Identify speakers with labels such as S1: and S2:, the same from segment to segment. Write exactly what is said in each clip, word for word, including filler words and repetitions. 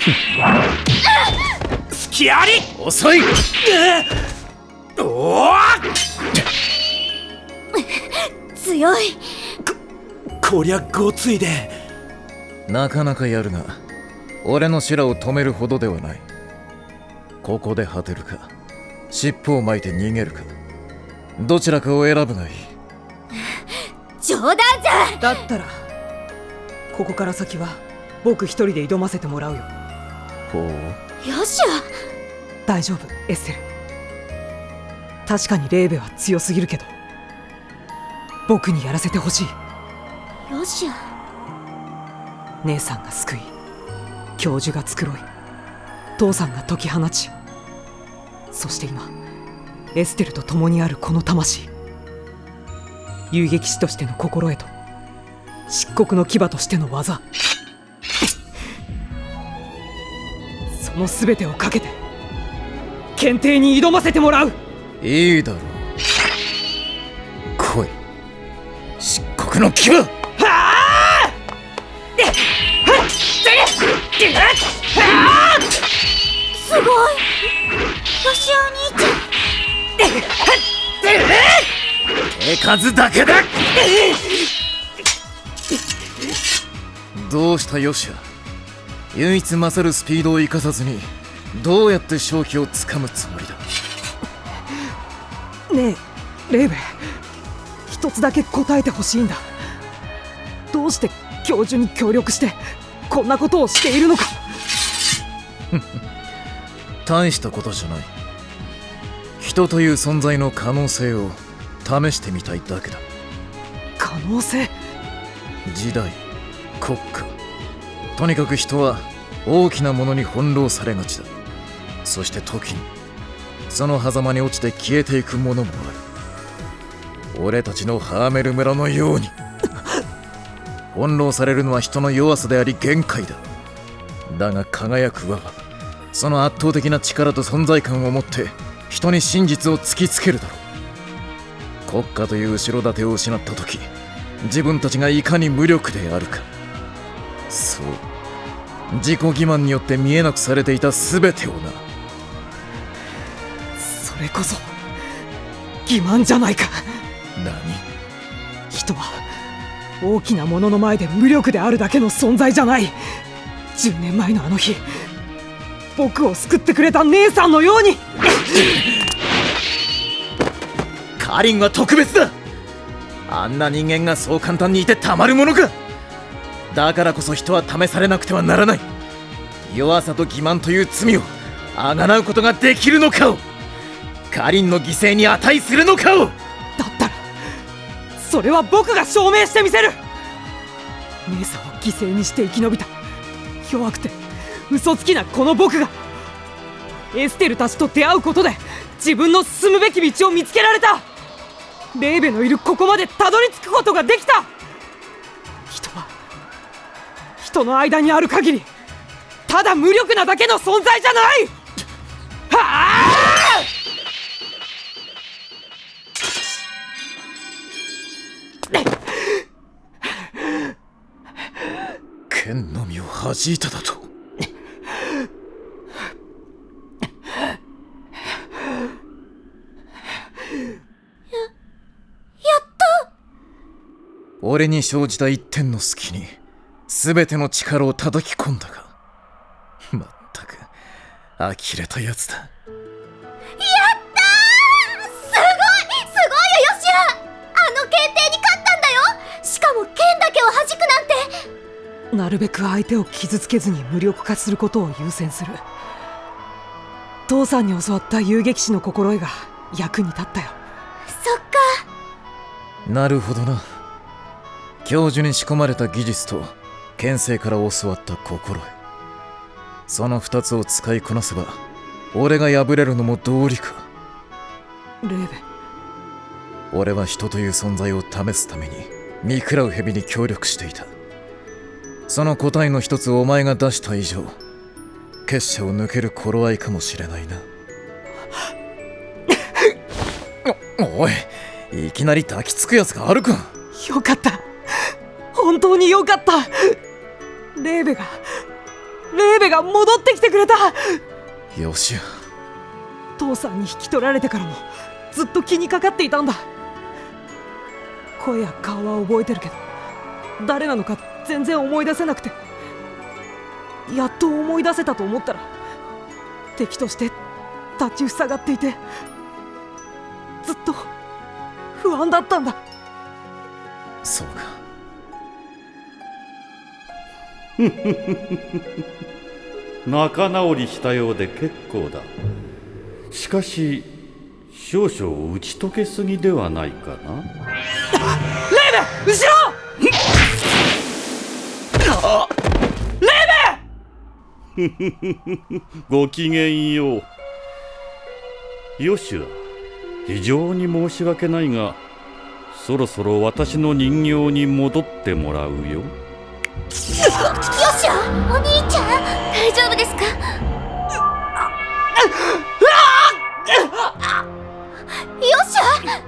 S1: 隙あり。
S2: 遅い。
S1: おお
S3: 強い。
S1: ここりゃごついで。
S2: なかなかやるが、俺の修羅を止めるほどではない。ここで果てるか、尻尾を巻いて逃げるか、どちらかを選ぶがいい。
S3: 冗談じゃ。
S4: だったらここから先は僕一人で挑ませてもらうよ。
S2: ほう。
S3: よしや。
S4: 大丈夫エステル。確かにレーベは強すぎるけど、僕にやらせてほしい。
S3: よしや。
S4: 姉さんが救い、教授が繕い、父さんが解き放ち、そして今エステルと共にあるこの魂、遊撃士としての心得と漆黒の牙としての技、その全てをかけて検定に挑ませてもらう。
S2: いいだろう。来い、漆黒の牙。
S3: すごい。よしやお兄ちゃん。
S2: 手数だけだ。どうしたヨシア。唯一勝るスピードを生かさずにどうやって勝機をつかむつもりだ。
S4: ねえレーベ、一つだけ答えてほしいんだ。どうして教授に協力してこんなことをしているのか。
S2: 大したことじゃない。人という存在の可能性を試してみたいだけだ。
S4: 可能性？
S2: 時代、国家、とにかく人は大きなものに翻弄されがちだ。そして時にその狭間に落ちて消えていくものもある。俺たちのハーメル村のように翻弄されるのは人の弱さであり限界だ。だが輝く輪はその圧倒的な力と存在感を持って人に真実を突きつけるだろう。国家という後ろ盾を失った時、自分たちがいかに無力であるか。そう、自己欺瞞によって見えなくされていた全てをな。
S4: それこそ欺瞞じゃないか。
S2: 何？
S4: 人は大きなものの前で無力であるだけの存在じゃない。じゅうねんまえのあの日、僕を救ってくれた姉さんのように。
S2: カリンは特別だ。あんな人間がそう簡単にいてたまるものか。だからこそ人は試されなくてはならない。弱さと欺瞞という罪をあがなうことができるのかを、カリンの犠牲に値するのかを。
S4: だったらそれは僕が証明してみせる。姉さんを犠牲にして生き延びた弱くて嘘つきなこの僕がエステルたちと出会うことで自分の進むべき道を見つけられた。レーベのいるここまでたどり着くことができた。人は人の間にある限りただ無力なだけの存在じゃない。はあ！
S2: 剣のみを弾いただと。俺に生じた一点の隙に全ての力を叩き込んだが、まったく呆れたやつだ。やったー！
S3: すごいすごいよヨシア。あの検定に勝ったんだよ。しかも剣だけを弾くなんて。
S4: なるべく相手を傷つけずに無力化することを優先する。父さんに教わった遊撃士の心得が役に立ったよ。
S3: そっか。
S2: なるほどな。教授に仕込まれた技術と剣聖から教わった心得、その二つを使いこなせば俺が敗れるのも道理か。
S4: レーベ、
S2: 俺は人という存在を試すために見食らう蛇に協力していた。その答えの一つをお前が出した以上、結社を抜ける頃合いかもしれないな。お, おい、いきなり抱きつくやつがあるか。
S4: よかった、本当によかった。レーベがレーベが戻ってきてくれた。
S2: よしや。
S4: 父さんに引き取られてからもずっと気にかかっていたんだ。声や顔は覚えてるけど誰なのか全然思い出せなくて、やっと思い出せたと思ったら敵として立ちふさがっていて、ずっと不安だったんだ。
S2: そうか。
S5: 仲直りしたようで結構だ。しかし少々打ち解けすぎではないかな。
S4: レーベ、後ろレーベ
S5: ごきげんよう。ヨシュア、非常に申し訳ないが、そろそろ私の人形に戻ってもらうよ。
S3: よしゃ、お兄ちゃん大丈夫ですか？よっしゃ。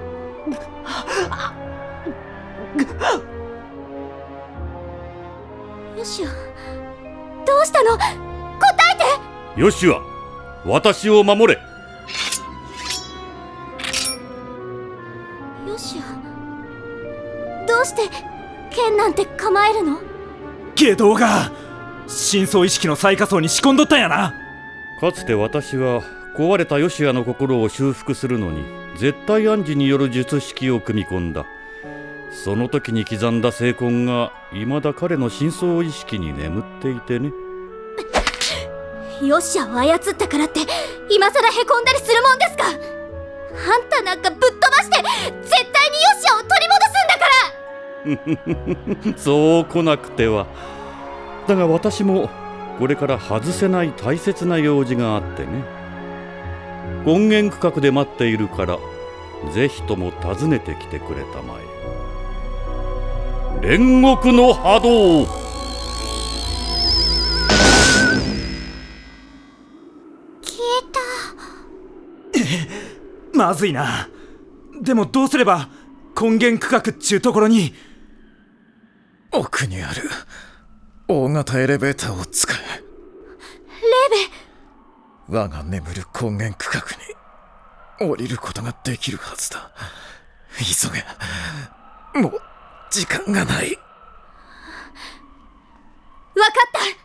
S3: よしゃ、どうしたの？答えて。
S5: ヨシュア、私を守れ。
S3: よしゃ、どうして剣なんて構えるの？
S1: 下道が深層意識の最下層に仕込んどったんやな。
S5: かつて私は壊れたヨシアの心を修復するのに絶対暗示による術式を組み込んだ。その時に刻んだ聖痕が未だ彼の深層意識に眠っていてね。
S3: ヨシアを操ったからって今さらへこんだりするもんですか？あんたなんかぶっ飛ばして絶対にヨシアを取り戻すんだから。
S5: そう来なくては。だが私もこれから外せない大切な用事があってね。根源区画で待っているから、ぜひとも訪ねてきてくれたまえ。煉獄の波動。
S3: 消えた。
S1: まずいな。でもどうすれば根源区画っちゅうところに。
S2: 奥にある大型エレベーターを使え。
S3: レー
S2: ベ、我が眠る根源区画に降りることができるはずだ。急げ、もう時間がない。
S3: ベ、わかった。